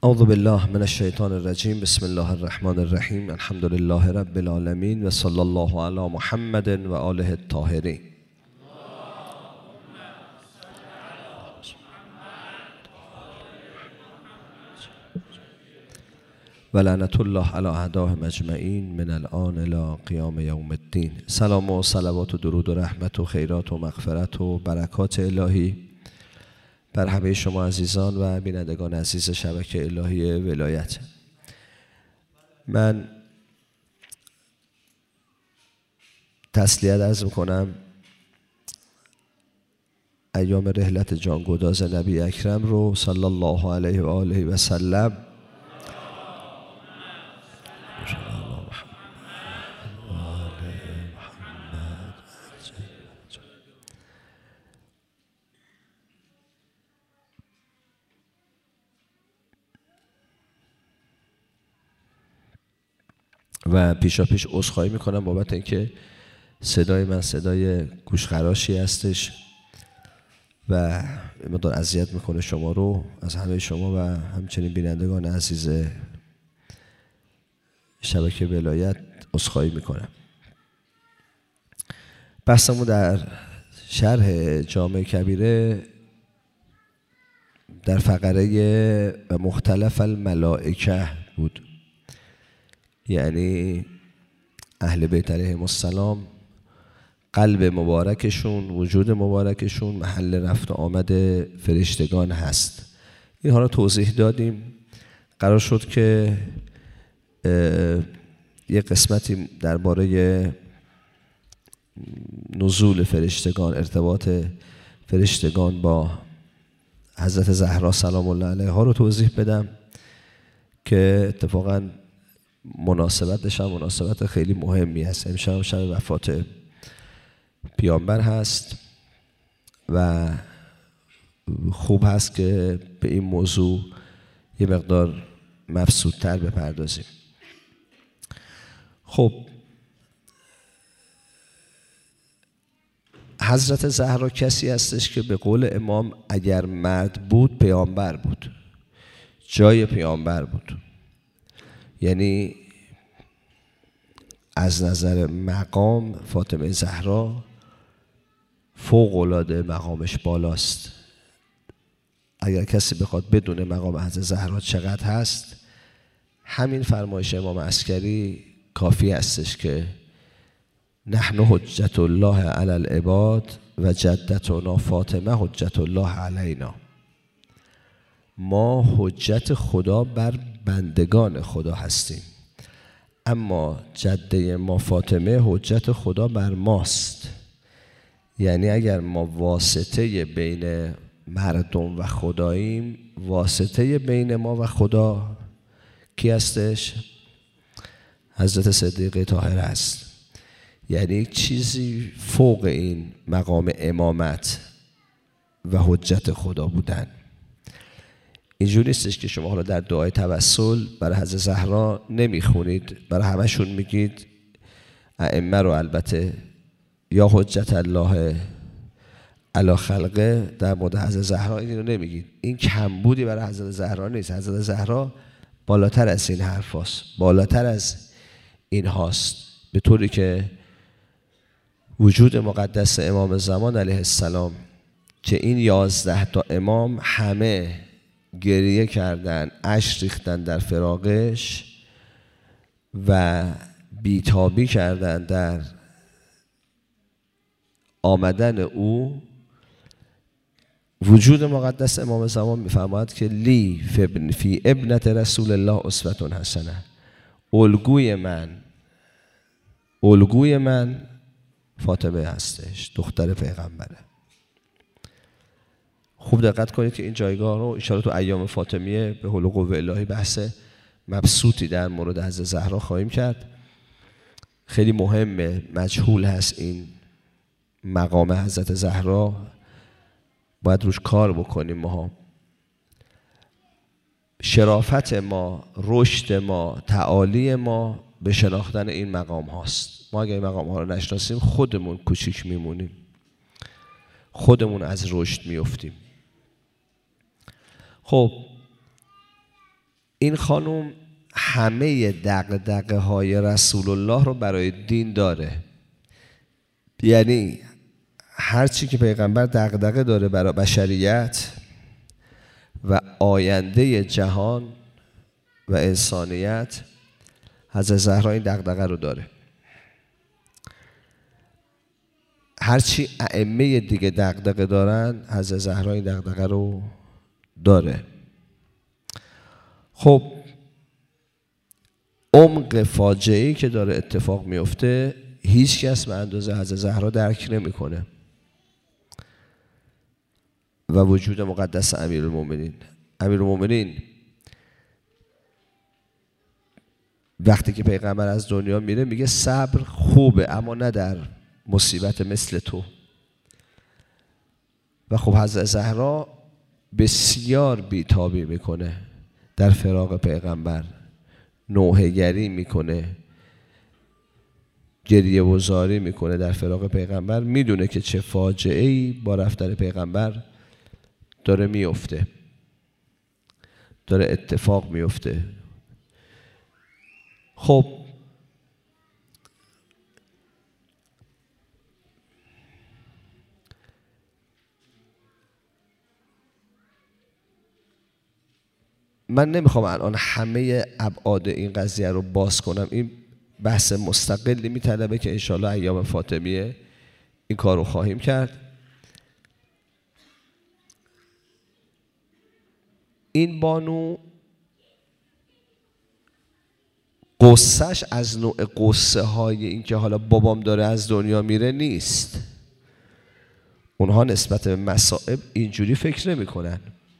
اعوذ بالله من الشیطان الرجیم. بسم الله الرحمن الرحیم. الحمد لله رب العالمین و صلی الله علی محمد و آله الطاهرین. و لعنت الله علی اعدائهم اجمعین من الآن الی قیام یوم الدین. سلام و صلوات و درود و رحمت و خیرات و مغفرت و برکات الهی بر همه شما عزیزان و بینندگان عزیز شبکه الهی ولایت. من تسلیت عرض میکنم ایام رحلت جانگداز نبی اکرم رو صلی الله علیه و آله و سلم و پیشا پیش عذرخواهی میکنم بابت اینکه صدای من صدای گوشخراشی هستش و مقدار اذیت میکنه شما رو. از همه شما و همچنین بینندگان عزیز شبکه ولایت عذرخواهی میکنم. بحثمون در شرح جامع کبیره در فقره و مختلف الملائکه بود، یعنی اهل بیت علیهم السلام قلب مبارکشون، وجود مبارکشون محل رفت و آمد فرشتگان هست. اینها رو توضیح دادیم. قرار شد که یه قسمتی درباره نزول فرشتگان، ارتباط فرشتگان با حضرت زهرا سلام الله علیها رو توضیح بدم که اتفاقاً مناسبتش هم مناسبت خیلی مهمی هست. امشب شب وفات پیامبر هست و خوب هست که به این موضوع یه مقدار مبسوط‌تر بپردازیم. خب حضرت زهرا کسی هستش که به قول امام اگر مرد بود پیامبر بود، جای پیامبر بود. یعنی از نظر مقام فاطمه زهرا فوق العاده مقامش بالاست. اگر کسی بخواد بدون مقام حضرت زهرا چقدر هست، همین فرمایش امام عسکری کافی هستش که نحن حجت الله علی العباد و جدتنا فاطمه حجت الله علینا. ما حجت خدا بر بندگان خدا هستیم، اما جده ما فاطمه حجت خدا بر ماست. یعنی اگر ما واسطه بین مردم و خداییم، واسطه بین ما و خدا کی هستش؟ حضرت صدیقه طاهره است. یعنی یک چیزی فوق این مقام امامت و حجت خدا بودن. اینجوری نیستش که شما حالا در دعای توسل برای حضرت زهرا نمیخونید، برای همشون میگید ائمه رو، البته یا حجت الله علی خلقه در مورد حضرت زهرا این رو نمیگید. این کمبودی برای حضرت زهرا نیست. حضرت زهرا بالاتر از این حرف هاست، بالاتر از این هاست، به طوری که وجود مقدس امام زمان علیه السلام که این 11 تا امام همه گریه کردن، اشک ریختن در فراقش و بیتابی کردن در آمدن او. وجود مقدس امام زمان میفرماید که لی فی ابنت رسول الله اسوة حسنه. الگوی من فاطمه هستش، دختر پیغمبره. خوب دقت کنید که این جایگاه رو ان شاءالله تو ایام فاطمیه به حول و قوه الهی بحث مبسوطی در مورد حضرت زهرا خواهیم کرد. خیلی مهمه، مجهول هست این مقام حضرت زهرا، باید روش کار بکنیم. ما شرافت ما، رشد ما، تعالی ما به شناختن این مقام هاست. ما اگر این مقام ها رو نشناسیم خودمون کوچیک میمونیم، خودمون از رشد میفتیم. خب این خانم همه دغدغه های رسول الله رو برای دین داره. یعنی هر چی که پیغمبر دغدغه داره برای بشریت و آینده جهان و انسانیت، حضرت زهرا این دغدغه رو داره. هرچی ائمه دیگه دغدغه دارن، حضرت زهرا این دغدغه رو داره. خب عمق فاجعه‌ای که داره اتفاق میفته هیچ کس به اندازه حضرت زهرا درک نمیکنه و وجود مقدس امیرالمومنین وقتی که پیغمبر از دنیا میره میگه صبر خوبه اما نه در مصیبت مثل تو. و خب حضرت زهرا بسیار بیتابی میکنه در فراق پیغمبر، نوحه‌گری میکنه، گریه و زاری میکنه در فراق پیغمبر. میدونه که چه فاجعه‌ای با رفتن پیغمبر داره میفته، داره اتفاق میفته. خب من نمیخوام الان همه ابعاد این قضیه رو باز کنم، این بحث مستقلی میطلبه که انشالله ایام فاطمیه این کار رو خواهیم کرد. این بانو قصهش از نوع قصه های این که حالا بابام داره از دنیا میره نیست. اونها نسبت به مصائب اینجوری فکر نمی کنن،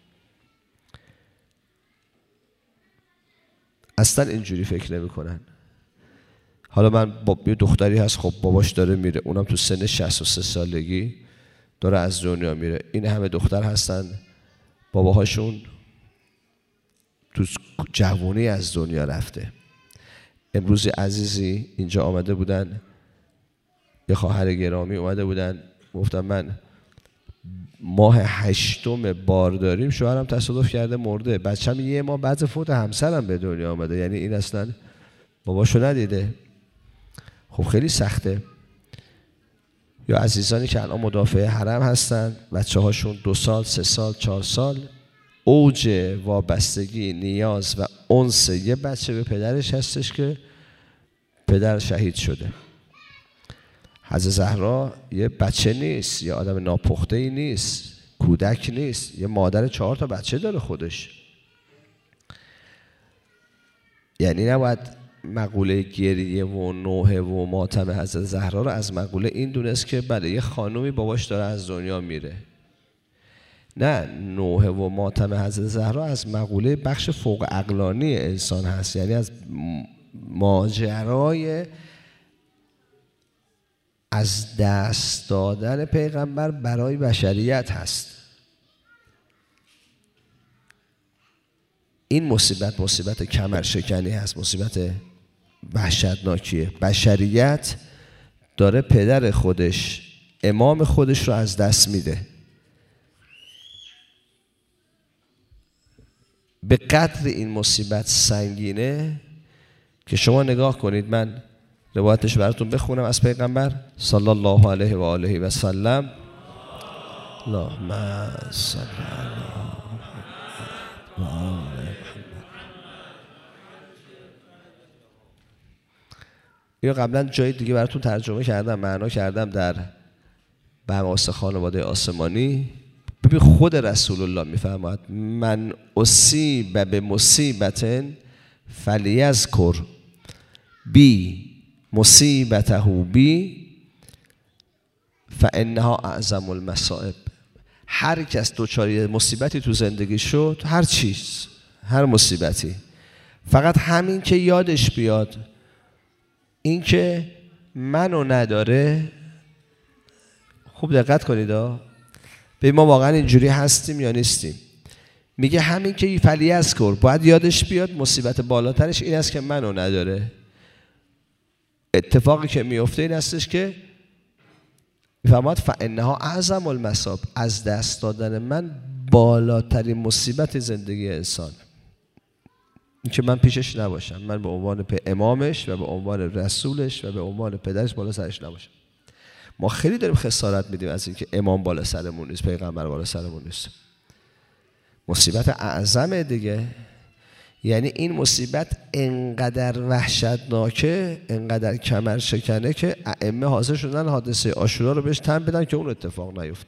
اصلا اینجوری فکر نمی کنن. حالا من یه دختری هست خب باباش داره میره، اونم تو سن 63 سالگی داره از دنیا میره. این همه دختر هستن باباهاشون تو جوانی از دنیا رفته. امروز عزیزی اینجا آمده بودن، یه خواهر گرامی اومده بودن، گفتم من ماه 8 بار داریم، شوهرم تصادف کرده مرده، بچه‌م یه ماه بعد فوت همسرم به دنیا آمده. یعنی این اصلا باباشو ندیده. خب خیلی سخته. یا عزیزانی که الان مدافع حرم هستن، بچه هاشون 2 سال 3 سال 4 سال، اوج وابستگی نیاز و انس یه بچه به پدرش هستش که پدر شهید شده. حضرت زهرا یه بچه نیست، یه آدم ناپخته ای نیست، کودک نیست، یه مادر 4 تا بچه داره خودش. یعنی نباید مقوله گریه و نوحه و ماتم حضرت زهرا رو از مقوله این دونست که بله یه خانومی باباش داره از دنیا میره. نه، نوحه و ماتم حضرت زهرا از مقوله بخش فوق عقلانی انسان هست، یعنی از ماجرای از دست دادن پیغمبر برای بشریت هست. این مصیبت کمرشکنی هست، مصیبت وحشتناکیه. بشریت داره پدر خودش، امام خودش رو از دست میده. به قدر این مصیبت سنگینه که شما نگاه کنید، من روایتش براتون بخونم از پیغمبر صلی الله علیه و آله و سلم. اللهم صل علی محمد. اینو قبلا جای دیگه براتون ترجمه کردم، معنا کردم در بحث خانواده آسمانی. ببین خود رسول الله میفرماید من اصیب به مصیبت فلیذکر بی مصیبته بی فانها اعظم المصائب. هر کس دوچاری مصیبتی تو زندگی شد، هر چیز، هر مصیبتی، فقط همین که یادش بیاد این که منو نداره. خوب دقت کنید به ما واقعا اینجوری هستیم یا نیستیم. میگه همین که فلیذکر، باید یادش بیاد مصیبت بالاترش این است که منو نداره. اتفاقی که میفته این هستش که میفرماید فانها اعظم المصائب، از دست دادن من بالاترین مصیبت زندگی انسان. این که من پیشش نباشم، من به عنوان امامش و به عنوان رسولش و به عنوان پدرش بالا سرش نباشم. ما خیلی داریم خسارت میدیم از اینکه امام بالا سرمون نیست، پیغمبر بالا سرمون نیست. مصیبت اعظمه دیگه. یعنی این مصیبت انقدر وحشتناکه، انقدر کمر شکنه که ائمه حاضر شدن حادثه عاشورا رو بهش تن بدن که اون اتفاق نیفته.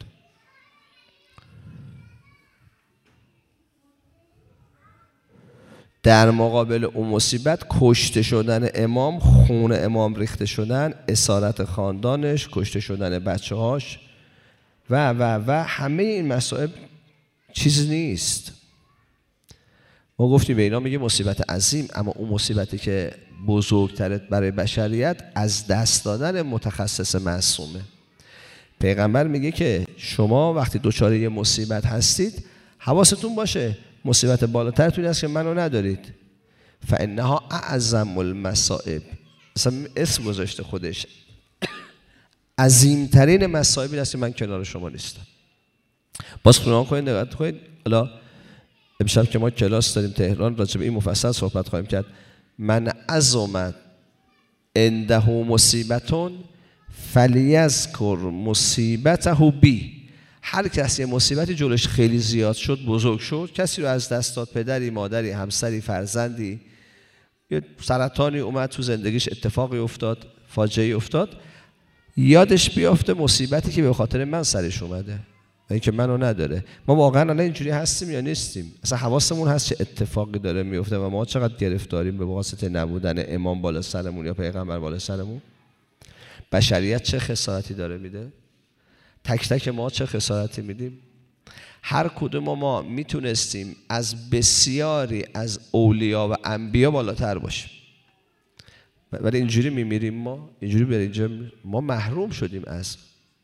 در مقابل اون مصیبت کشته شدن امام، خون امام ریخته شدن، اسارت خاندانش، کشته شدن بچه‌هاش و همه این مسائل چیز نیست. ما گفتیم به اینا میگه مصیبت عظیم، اما اون مصیبتی که بزرگتره برای بشریت از دست دادن متخصص معصومه. پیغمبر میگه که شما وقتی دچار یه مصیبت هستید حواستون باشه مصیبت بالاترتون است که منو ندارید. فانها اعظم المصائب، مثلا اسم گذاشته خودش، عظیمترین مصائب این است که من کنار شما نیستم. باز قرآن کنید، نگاه کنید. حالا امشب که ما کلاس داریم تهران راجع به این مفصل صحبت خواهیم کرد. من عظمت عنده مصیبتون فلیذکر مصیبته بی. هر کسی مصیبتی جلوش خیلی زیاد شد، بزرگ شد، کسی رو از دست داد، پدری، مادری، همسری، فرزندی، یه سرطانی اومد تو زندگیش، اتفاقی افتاد، فاجعه افتاد، یادش بیافته مصیبتی که به خاطر من سرش اومده و اینکه منو نداره. ما واقعا الان اینجوری هستیم یا نیستیم؟ اصلا حواسمون هست چه اتفاقی داره میفته و ما چقدر گرفتاریم به واسطه نبودن امام بالا سرمون یا پیغمبر بالا سرمون؟ بشریت چه خسارتی داره میده؟ تک تک ما چه خسارتی میدیم؟ هر کدوم ما میتونستیم از بسیاری از اولیا و انبیا بالاتر باشیم، ولی اینجوری میمیریم. ما اینجوری به اینجا ما محروم شدیم از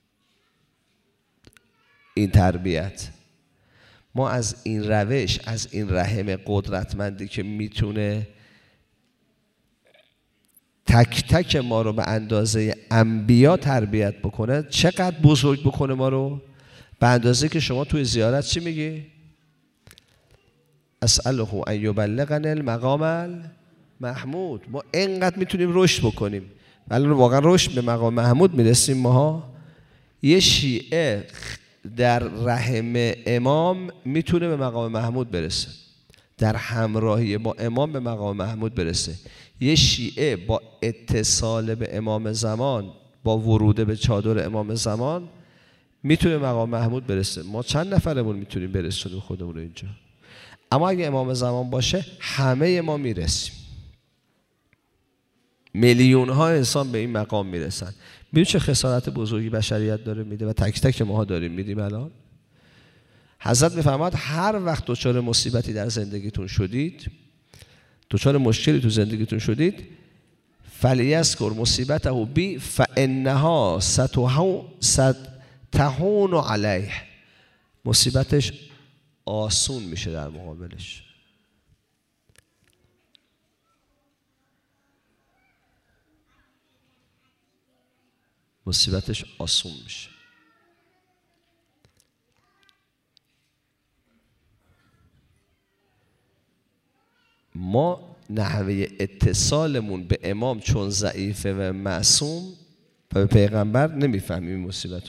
این تربیت. ما از این روش، از این رحم قدرتمندی که میتونه تک تک ما رو به اندازه انبیا تربیت بکنه، چقدر بزرگ بکنه ما رو، به اندازه که شما توی زیارت چی میگی؟ اسأله ان یبلغنی المقام المحمود. ما اینقدر میتونیم رشد بکنیم، ولی واقعا رشد به مقام محمود میرسیم ماها. یه شیعه در رحم امام میتونه به مقام محمود برسه، در همراهی با امام به مقام محمود برسه. یه شیعه با اتصال به امام زمان، با ورود به چادر امام زمان میتونه به مقام محمود برسه. ما چند نفرمون میتونیم برسونیم خودمون رو اینجا؟ اما اگه امام زمان باشه همه ما میرسیم. میلیون ها انسان به این مقام میرسن. میدونی چه خسارت بزرگی بشریت داره میده و تک تک ماها داریم میدیم الان؟ حضرت میفرماد هر وقت دچار مصیبتی در زندگیتون شدید، دچار مشکلی تو زندگیتون شدید، فلیذکر مصیبته بی فانها ستهون علیه. مصیبتش آسون میشه در مقابلش. مصیبتش آسون میشه. ما نحوه اتصالمون به امام چون ضعیفه و معصوم و به پیغمبر نمیفهمیم مصیبت.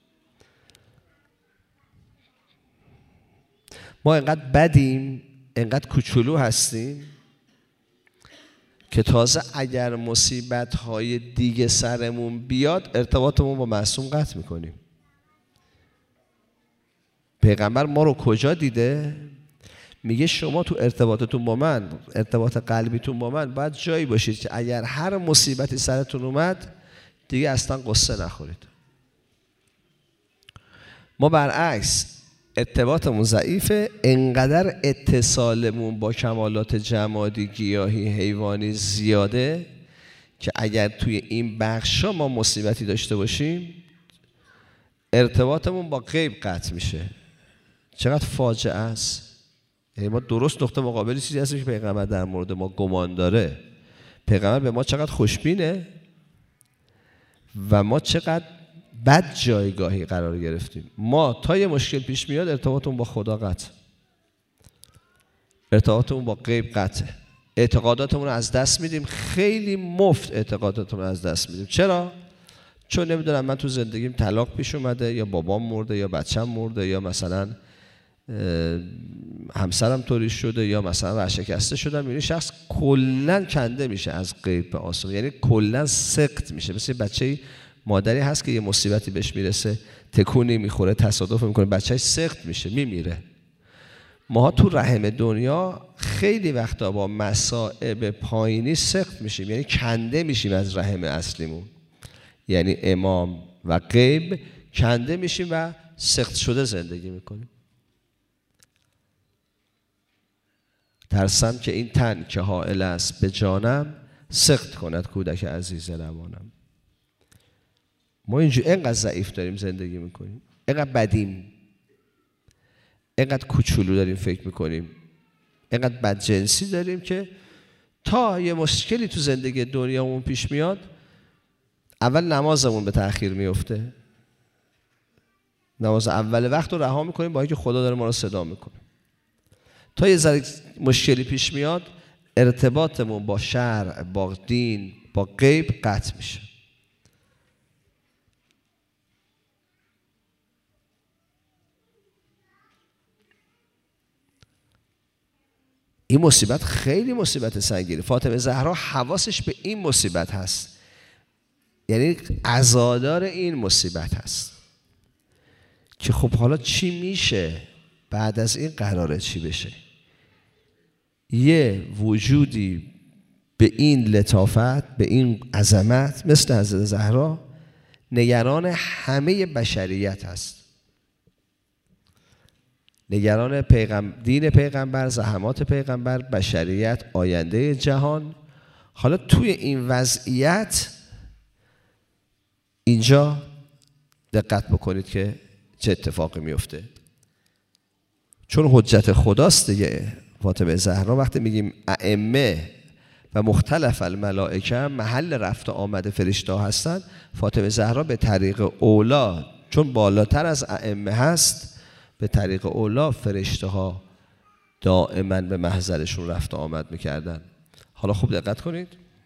ما اینقدر بدیم، اینقدر کوچولو هستیم که تازه اگر مصیبت‌های دیگه سرمون بیاد ارتباطمون با معصوم قطع میکنیم. پیغمبر ما رو کجا دیده؟ میگه شما تو ارتباطتون با من، ارتباط قلبیتون با من باید جایی باشید که اگر هر مصیبتی سرتون اومد دیگه اصلا قصه نخورید. ما برعکس ارتباطمون ضعیفه، انقدر اتصالمون با کمالات جمادی، گیاهی، حیوانی زیاده که اگر توی این بخشا ما مصیبتی داشته باشیم ارتباطمون با غیب قطع میشه. چقدر فاجعه است. یعنی ما درست نقطه مقابلی چیزی هستیم که پیغمبر در مورد ما گمان داره. پیغمبر به ما چقدر خوشبینه و ما چقدر بد جایگاهی قرار گرفتیم. ما تا یه مشکل پیش میاد ارتباطمون با خدا قطع، ارتباطمون با غیب قطع. اعتقاداتمون رو از دست میدیم، خیلی مفت اعتقاداتمون رو از دست میدیم. چرا؟ چون نمیدونم من تو زندگیم طلاق پیش اومده، یا بابام مرده، یا بچم مرده، یا مثلا همسرم طوری شده، یا مثلا ورشکسته شدم. یعنی شخص کلا کنده میشه از غیب به آسمان، یعنی کلا سقط میشه. مثل بچه مادری هست که یه مصیبتی بهش میرسه، تکونی میخوره، تصادف میکنه، بچه‌ش سقط میشه، میمیره. ما تو رحم دنیا خیلی وقتا با مصائب پایینی سقط میشیم، یعنی کنده میشیم از رحم اصلیمون، یعنی امام و غیب کنده میشیم و سقط شده زندگی میکنیم. ترسم که این تن که حائل است به جانم، سقط کند کودک عزیز روانم. ما اینقدر ضعیف داریم زندگی میکنیم، اینقدر بدیم، اینقدر کوچولو داریم فکر میکنیم، اینقدر بدجنسی داریم که تا یه مشکلی تو زندگی دنیامون پیش میاد، اول نمازمون به تأخیر میفته، نماز اول وقت رو رها میکنیم با اینکه خدا داره ما رو صدا میکنه. تا یه ذره مشکلی پیش میاد، ارتباطمون با شرع، با دین، با غیب قطع میشه. این مصیبت خیلی مصیبت سنگینه. فاطمه زهرا حواسش به این مصیبت هست، یعنی عزادار این مصیبت هست که خب حالا چی میشه بعد از این، قراره چی بشه. یه وجودی به این لطافت، به این عظمت مثل حضرت زهرا نگران همه بشریت هست، نگران دین پیغمبر، زحمات پیغمبر، بشریت، آینده جهان. حالا توی این وضعیت اینجا دقت بکنید که چه اتفاقی میفته، چون حجت خداست دیگه. فاطمه زهرا وقتی میگیم ائمه و مختلف الملائکه محل رفت و آمد فرشته هستن، فاطمه زهرا به طریق اولا، چون بالاتر از ائمه هست، به طریق اولا فرشته ها دائما به محضرشون رفت و آمد میکردن. حالا خوب دقت کنید،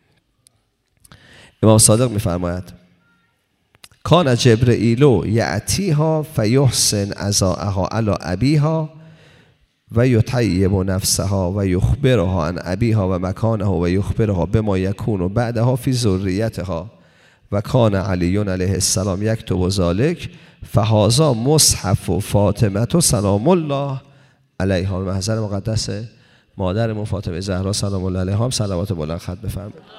امام صادق میفرماید کان جبرئیل یأتیها فیحسن عزاءها علی ابیها و یطیب نفسها و یخبرها عن ابیها و مکانه و یخبرها بما یکون بعدها فی ذریتها و کان علی علیه السلام یکتب ذلک فهذا مصحف فاطمه سلام الله علیها. به محضر مقدس مادرمون فاطمه زهرا سلام الله علیها هم صلوات بلند ختم بفرمایید.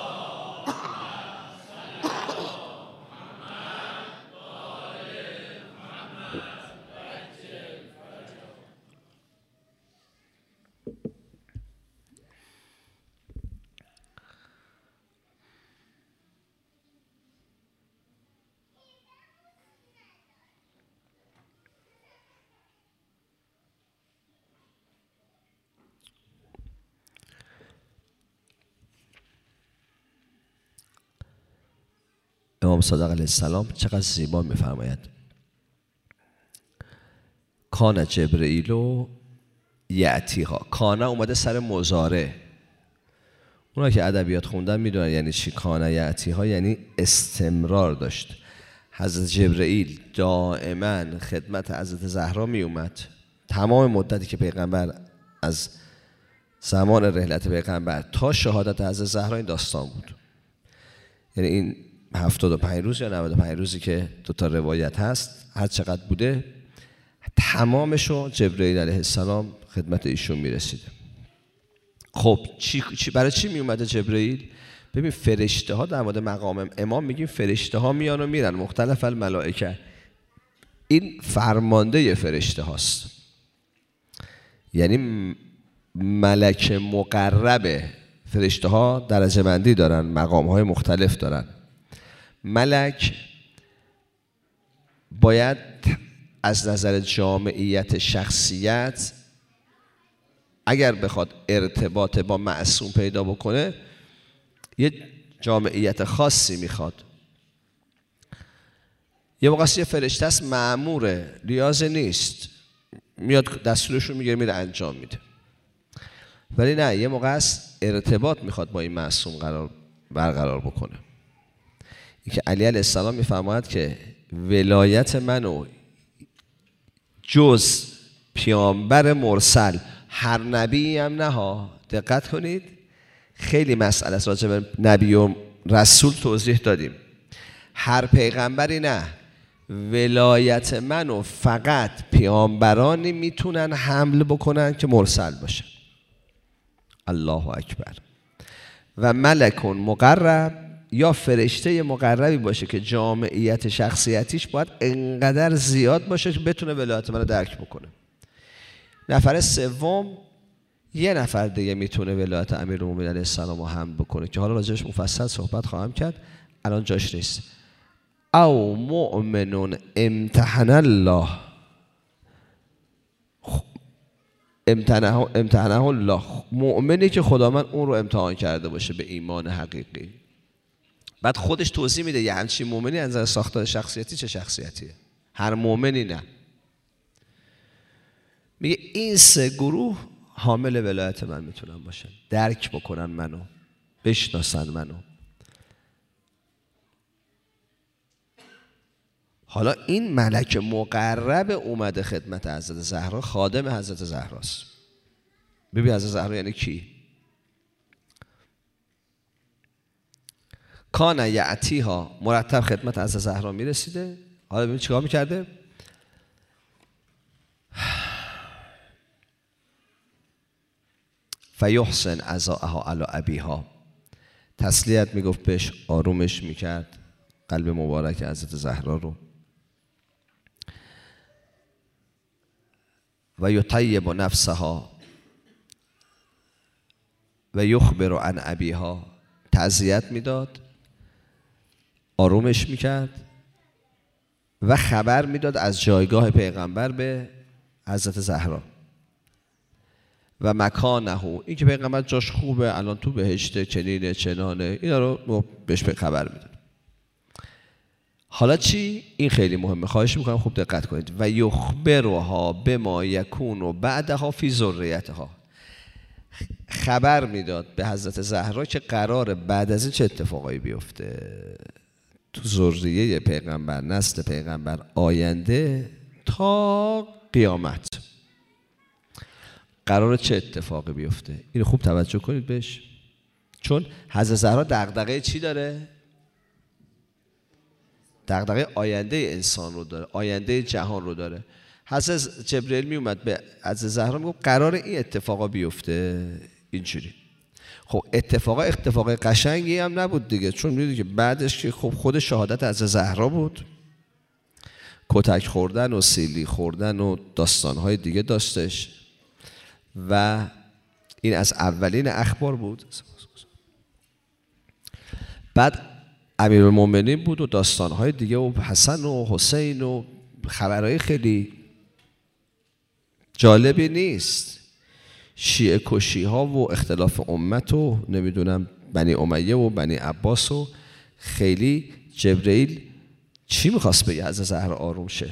امام صادق علیه السلام چقدر زیبا میفرماید کان جبرئیل یأتیها. کانه اومده سر مضارع، اونا که ادبیات خوندن میدونن یعنی چی. کانه یأتیها یعنی استمرار داشت. حضرت جبرئیل دائما خدمت حضرت زهرا می اومد، تمام مدتی که پیغمبر، از زمان رحلت پیغمبر تا شهادت حضرت زهرا این داستان بود. یعنی این 75 روز یا 95 روزی که دو تا روایت هست، هر چقدر بوده، تمامشو جبرئیل علیه السلام خدمت ایشون میرسیده. خب برای چی می اومده جبرئیل؟ ببین فرشته ها در مورد مقام امام میگیم فرشته ها میان و میرن، مختلف الملائکه. این فرمانده فرشته هاست، یعنی ملک مقرب. فرشته ها درجه بندی دارن، مقام های مختلف دارن. ملک باید از نظر جامعیت شخصیت، اگر بخواد ارتباط با معصوم پیدا بکنه، یه جامعیت خاصی میخواد. یه موقع یه فرشته است مأموره، ریاض نیست، میاد دستورشو میگیره میره انجام میده. ولی نه، یه موقع است ارتباط میخواد با این معصوم برقرار بکنه. این که علی علیه السلام میفرماید که ولایت منو جز پیامبر مرسل هر نبی هم نه ها. دقت کنید، خیلی مسئله است راجع به نبی و رسول توضیح دادیم. هر پیغمبری نه، ولایت منو فقط پیامبرانی میتونن حمل بکنن که مرسل باشن. الله اکبر. و ملکون مقرب، یا فرشته مقربی باشه که جامعیت شخصیتیش باید انقدر زیاد باشه که بتونه ولایت منو درک بکنه. نفر سوم، یه نفر دیگه میتونه ولایت امیرالمومنین علیه السلام رو حمل بکنه که حالا راجعش مفصل صحبت خواهم کرد، الان جاش نیست. او مؤمنون امتحن الله، امتحنه الله، مؤمنی که خداوند اون رو امتحان کرده باشه به ایمان حقیقی. بعد خودش توضیح میده یه همچین مؤمنی از نظر ساختار شخصیتی چه شخصیتیه. هر مؤمنی نه، میگه این سه گروه حامل ولایت من میتونن باشن، درک بکنن منو، بشناسن منو. حالا این ملک مقرب اومده خدمت حضرت زهرا، خادم حضرت زهراست. ببین حضرت زهرا یعنی کی؟ کان یعتیها، مرتب خدمت حضرت زهرا میرسیده. حالا ببین چیکار میکرده؟ فیحسن عزاءها علی ابیها، تسلیت میگفت بهش، آرومش میکرد قلب مبارک حضرت زهرا رو. و یطیب نفسها و یخبر عن ابیها، تعزیت میداد، آرومش میکرد و خبر میداد از جایگاه پیغمبر به حضرت زهرا. و مکانه، این که پیغمبر جاش خوبه، الان تو بهشته، چنینه چنانه، اینا رو بهش خبر میداد. حالا چی؟ این خیلی مهمه، خواهش میکنم خوب دقت کنید. و یخبرها بما یکون بعدها فی ذریتها، خبر میداد به حضرت زهرا که قرار بعد از این چه اتفاقایی بیفته تو ذریه پیغمبر، نسل پیغمبر آینده تا قیامت، قرار چه اتفاقی بیفته. اینو خوب توجه کنید بهش، چون حضرت زهرا دغدغه چی داره؟ دغدغه آینده انسان رو داره، آینده جهان رو داره. حضرت جبرئیل می اومد به حضرت زهرا میگفت قرار این اتفاقا بیفته اینجوری. خب اتفاق قشنگی هم نبود دیگه، چون میدونی که بعدش که خب خود شهادت حضرت زهرا بود، کتک خوردن و سیلی خوردن و داستانهای دیگه داشتش و این از اولین اخبار بود. بعد امیرالمومنین بود و داستانهای دیگه و حسن و حسین و خبرهای خیلی جالبی نیست. شیعه کشی ها و اختلاف امت و نمیدونم بنی امیه و بنی عباس و خیلی جبرئیل چی میخواست بگه؟ حضرت زهرا آروم شه.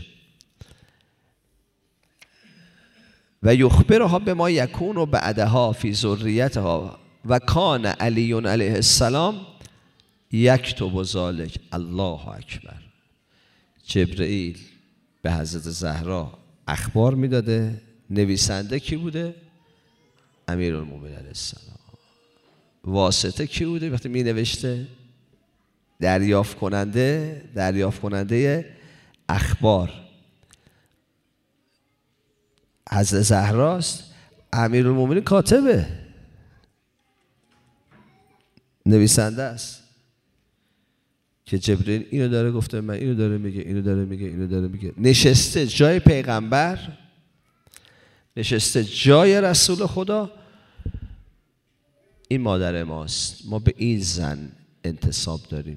و یخبرها به ما یکون و بعدها فی ذریتها و کان علی علیه السلام یکتب ذلک. الله اکبر. جبرئیل به حضرت زهرا اخبار میداده. نویسنده کی بوده؟ امیرالمومنین علیه السلام. واسطه کی بوده وقتی می نوشته؟ دریافت کننده اخبار حضرت زهراست. امیرالمومنین کاتبه، نویسنده است که جبرئیل اینو داره گفته، من اینو داره میگه، اینو داره میگه. نشسته جای پیغمبر، نشسته جای رسول خدا. این مادر ماست، ما به این زن انتساب داریم،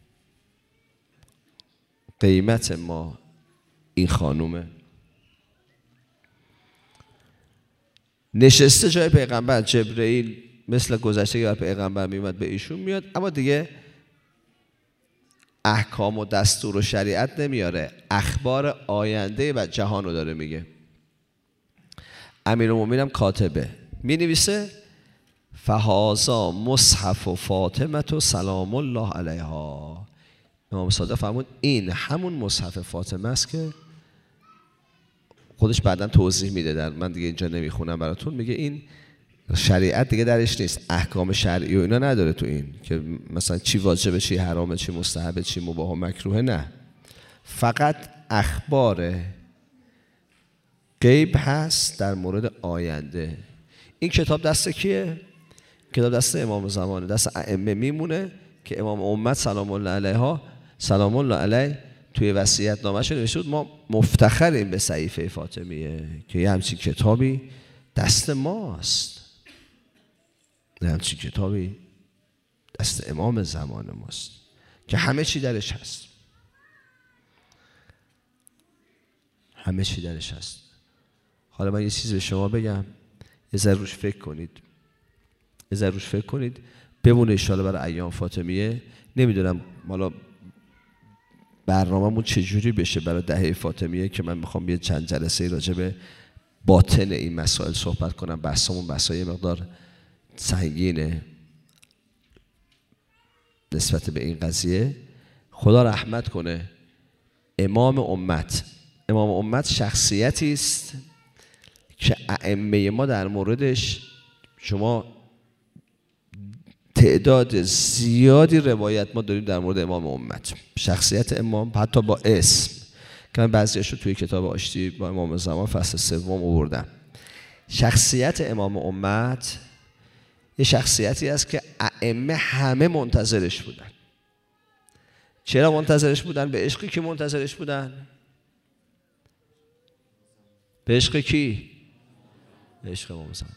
قیمت ما این خانومه. نشسته جای پیغمبر. جبرئیل مثل گذشته که پیغمبر میومد به ایشون میاد، اما دیگه احکام و دستور و شریعت نمیاره، اخبار آینده و جهان رو داره میگه. امیرالمومنین هم کاتبه، می نویسه فهذا مصحف فاطمه سلام الله علیها. امام صادق فرمود این همون مصحف فاطمه است که خودش بعداً توضیح میده، در من دیگه اینجا نمیخونم براتون، میگه این شریعت دیگه درش نیست، احکام شرعی و اینا نداره تو این که مثلا چی واجبه چی حرامه چی مستحبه چی مباح و مکروه، نه، فقط اخبار غیب هست در مورد آینده. این کتاب دست کیه؟ کتاب دست امام زمانه، دست ائمه میمونه که امام امت سلام الله علیها سلام الله علیه توی وصیت نامه‌اش نوشته بود ما مفتخریم به صحیفه فاطمیه که یه همچین کتابی دست ماست، یه همچین کتابی دست امام زمان ماست که همه چی درش هست، همه چی درش هست. حالا من یه چیز به شما بگم، یه ذره روش فکر کنید، یه ذره روش فکر کنید، بمونه انشاءالله برای ایام فاطمیه. نمیدونم حالا برنامه‌مون چجوری بشه برای دهه فاطمیه که من میخوام یه چند جلسه راجع به باطن این مسائل صحبت کنم. بحثمون بحثای مقدار سنگینه نسبت به این قضیه. خدا رحمت کنه امام امت شخصیتی است که ائمه ما در موردش شما تعداد زیادی روایت ما داریم در مورد امام امت، شخصیت امام، حتی با اسم که من بعضیش رو توی کتاب آشتی با امام زمان فصل 3 آوردم. شخصیت امام امت یه شخصیتی است که ائمه همه منتظرش بودن. چرا منتظرش بودن؟ به عشقی که منتظرش بودن. به عشق کی؟ به عشق امام زمان.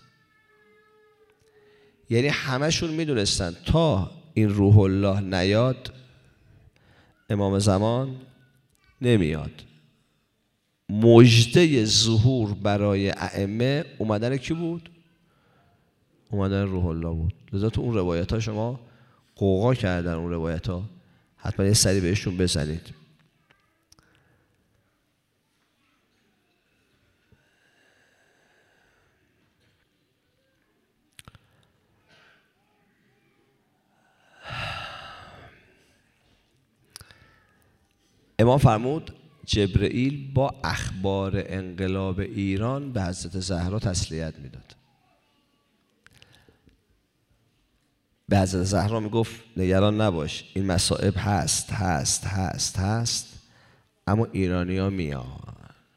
یعنی همشون میدونستن تا این روح الله نیاد امام زمان نمیاد. مژده ظهور برای ائمه اومدن کی بود؟ اومدن روح الله بود. لذا تو اون روایت ها شما قوقا کردن، اون روایت ها حتما یه سری بهشون بزنید. امام فرمود جبرئیل با اخبار انقلاب ایران به حضرت زهرا تسلیت میداد. به حضرت زهرا میگفت نگران نباش، این مصائب هست اما ایرانی‌ها میان.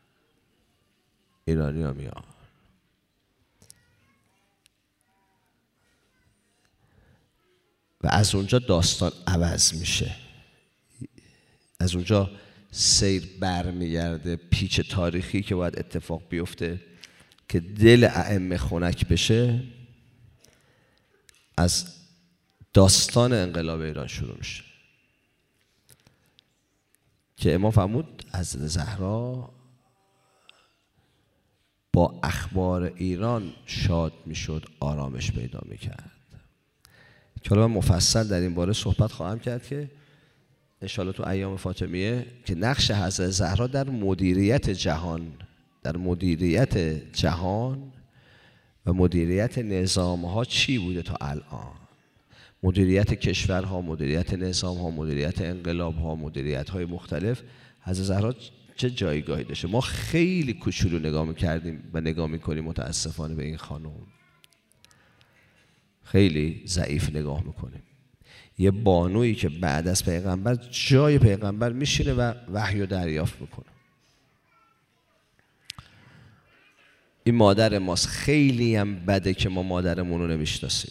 و از اونجا داستان عوض میشه، از اونجا سیر برمیگرده، پیچ تاریخی که باید اتفاق بیفته که دل ائمه خنک بشه، از داستان انقلاب ایران شروع میشه که امام فرمود حضرت زهرا با اخبار ایران شاد میشد، آرامش پیدا میکرد. که حالا من مفصل در این باره صحبت خواهم کرد که انشاءالله تو ایام فاطمیه که نقش حضرت زهرا در مدیریت جهان و مدیریت نظامها چی بوده تا الان، مدیریت کشورها، مدیریت نظامها، مدیریت انقلابها، مدیریت‌های مختلف، حضرت زهرا چه جایگاهی داشته. ما خیلی کوچولو نگاه می‌کردیم و نگاه می‌کنیم متاسفانه به این خانم، خیلی ضعیف نگاه می‌کنیم. یه بانویی که بعد از پیغمبر جای پیغمبر میشینه و وحی رو دریافت میکنه. این مادر ماست. خیلی هم بده که ما مادرمون رو نمیشناسیم.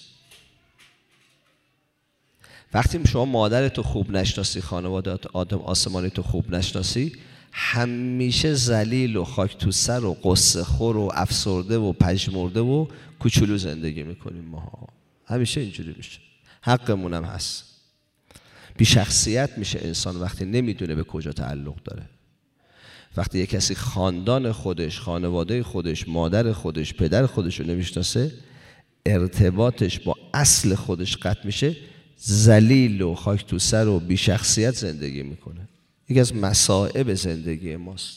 وقتی شما مادرتو خوب نشناسی، خانواده آدم آسمانی تو خوب نشناسی، همیشه ذلیل و خاک تو سر و قصه خور و افسرده و پژمرده و کوچولو زندگی میکنیم. ما همیشه اینجوری میشه. حقمون هم هست. بی شخصیت میشه انسان وقتی نمیدونه به کجا تعلق داره. وقتی یک کسی خاندان خودش، خانواده خودش، مادر خودش، پدر خودش رو نمیشناسه، ارتباطش با اصل خودش قطع میشه، ذلیل و خاک تو سر و بی شخصیت زندگی میکنه. یکی از مصائب زندگی ماست.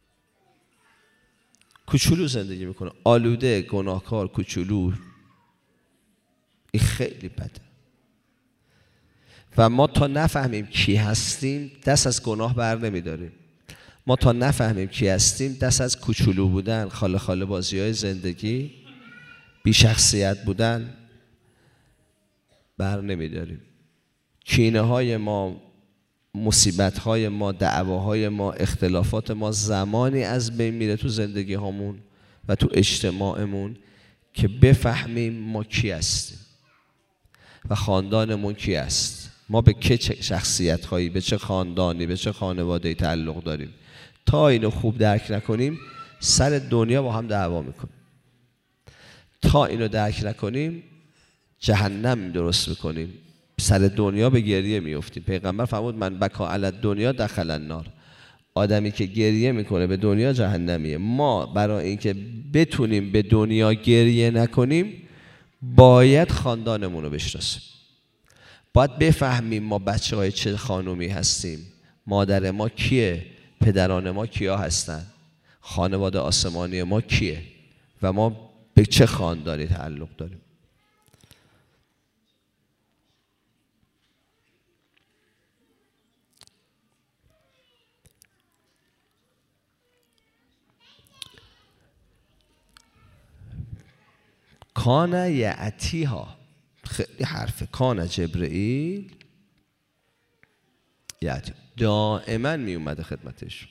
کوچولو زندگی میکنه، آلوده، گناهکار، کوچولو، این خیلی بده. و ما تا نفهمیم کی هستیم دست از گناه بر نمیداریم. ما تا نفهمیم کی هستیم دست از کوچولو بودن، خاله خاله بازی های زندگی، بی شخصیت بودن بر نمیداریم. کینه های ما، مصیبت های ما، دعواهای ما، اختلافات ما زمانی از بین میره تو زندگی هامون و تو اجتماعمون که بفهمیم ما کی هستیم و خاندانمون کی است. ما به چه شخصیت هایی، به چه خاندانی، به چه خانواده‌ای تعلق داریم. تا اینو خوب درک نکنیم سر دنیا با هم دعوا میکنیم. تا اینو درک نکنیم جهنم درست میکنیم، سر دنیا به گریه میافتیم. پیغمبر فرمود من بکا علی الدنیا دخل النار. آدمی که گریه میکنه به دنیا جهنمیه. ما برای اینکه بتونیم به دنیا گریه نکنیم باید خاندانمون رو بشناسیم. باید بفهمیم ما بچه های چه خانومی هستیم، مادر ما کیه، پدران ما کیا هستن، خانواده آسمانی ما کیه و ما به چه خاندانی تعلق داریم. کان یعتیها، خیلی حرف کان جبرئیل یعتی، دائما می اومده خدمتش.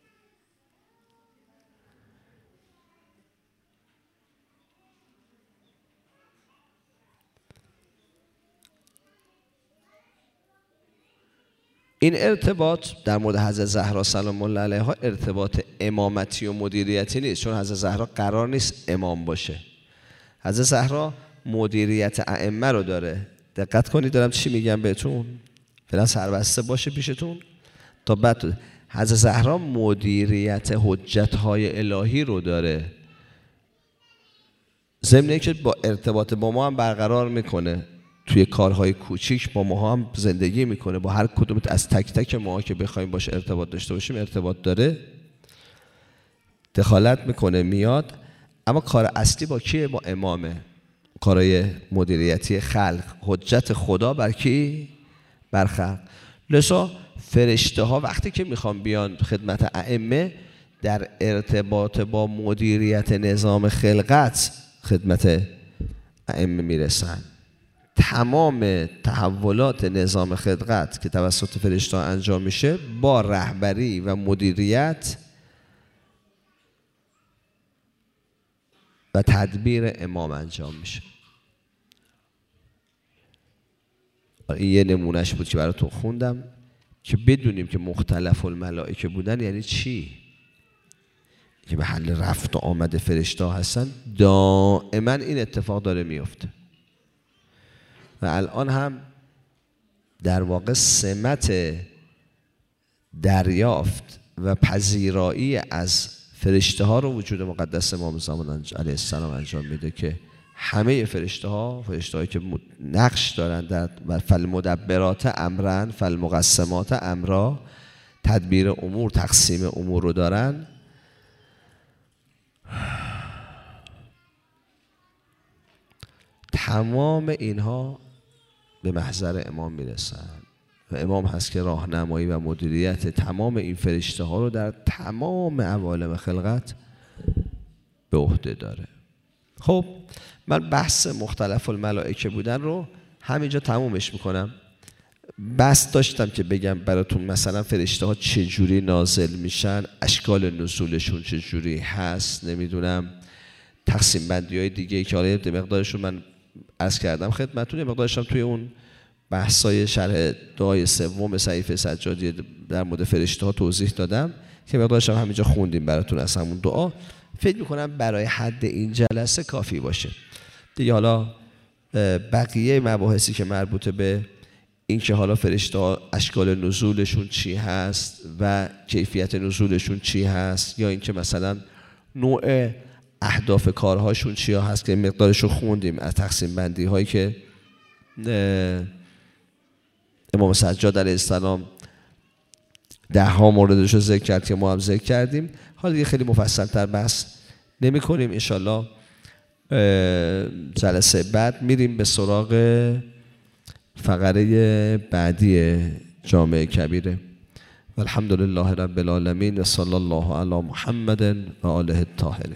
این ارتباط در مورد حضرت زهرا سلام الله علیها ارتباط امامتی و مدیریتی نیست، چون حضرت زهرا قرار نیست امام باشه. حضرت زهرا مدیریت ائمه رو داره. دقت کنید دارم چی میگم بهتون، فعلا سربسته باشه پیشتون تا بعد. حضرت زهرا مدیریت حجت‌های الهی رو داره، ضمن اینکه با ارتباط با ما هم برقرار میکنه، توی کارهای کوچیک با ما هم زندگی میکنه، با هر کدوم از تک تک ما که بخوایم باشه ارتباط داشته باشیم ارتباط داره، دخالت میکنه، میاد. اما کار اصلی با کیه؟ با امامه. کارهای مدیریتی خلق، حجت خدا بر کی؟ بر خلق. لذا فرشته ها وقتی که میخوان بیان خدمت ائمه در ارتباط با مدیریت نظام خلقت خدمت ائمه میرسن. تمام تحولات نظام خلقت که توسط فرشته ها انجام میشه با رهبری و مدیریت و تدبیر امام انجام میشه. این یه نمونهش بود که براتون خوندم که بدونیم که مختلف الملائکه بودن یعنی چی، که به حل رفت و آمد فرشته هستن. دائما این اتفاق داره میفته و الان هم در واقع سمت دریافت و پذیرایی از فرشته ها رو وجود مقدس امام زمان علیه السلام انجام میده که همه فرشته هایی که نقش دارن در فالمدبرات امرن فالمقسمات امرا، تدبیر امور، تقسیم امور رو دارن. تمام اینها به محضر امام میرسن و امام هست که راهنمایی و مدیریت تمام این فرشته ها رو در تمام عوالم خلقت به عهده داره. خب من بحث مختلف الملائکه بودن رو همینجا تمومش میکنم. بس داشتم که بگم براتون مثلا فرشته ها چجوری نازل میشن، اشکال نزولشون چجوری هست، نمیدونم تقسیم بندی های دیگه که حالا مقدارشون من عرض کردم خدمتتون، یه مقدارشم توی اون بحثای شرح دعای سوم صحیفه سجادی در مورد فرشته ها توضیح دادم که مقدارشم همینجا خوندیم براتون از همون دعا. فکر میکنم برای حد این جلسه کافی باشه دیگه. حالا بقیه مباحثی که مربوط به این که حالا فرشته ها اشکال نزولشون چی هست و کیفیت نزولشون چی هست، یا اینکه مثلا نوع اهداف کارهاشون چی هست که مقدارشو خوندیم از تقسیم بندی هایی که امام سجاد علیه السلام 10 موردش رو ذکر کرد که ما هم ذکر کردیم. حالا دیگه خیلی مفصل تر بحث نمی کنیم. انشالله جلسه بعد میریم به سراغ فقره بعدی جامع کبیره. و الحمدلله رب العالمین و صلی الله علی محمد و آله الطاهرین.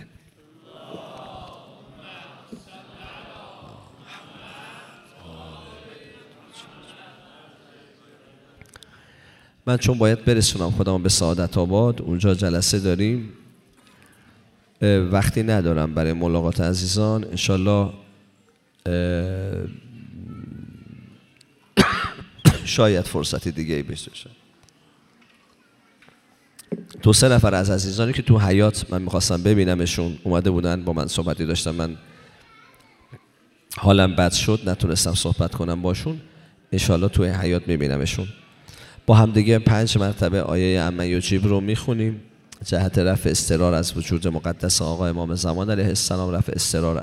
من چون باید برسونم خودم به سعادت آباد، اونجا جلسه داریم، وقتی ندارم برای ملاقات عزیزان. انشالله شاید فرصتی دیگه ای بشه. 2-3 نفر از عزیزانی که تو حیات من میخواستم ببینمشون اومده بودن، با من صحبتی داشتم، من حالم بد شد نتونستم صحبت کنم باشون. انشالله توی حیات میبینمشون. با هم دیگه 5 مرتبه آیه عمن یجیب رو میخونیم جهت رفع اضطرار از وجود مقدس آقا امام زمان علیه السلام، رفع اضطرار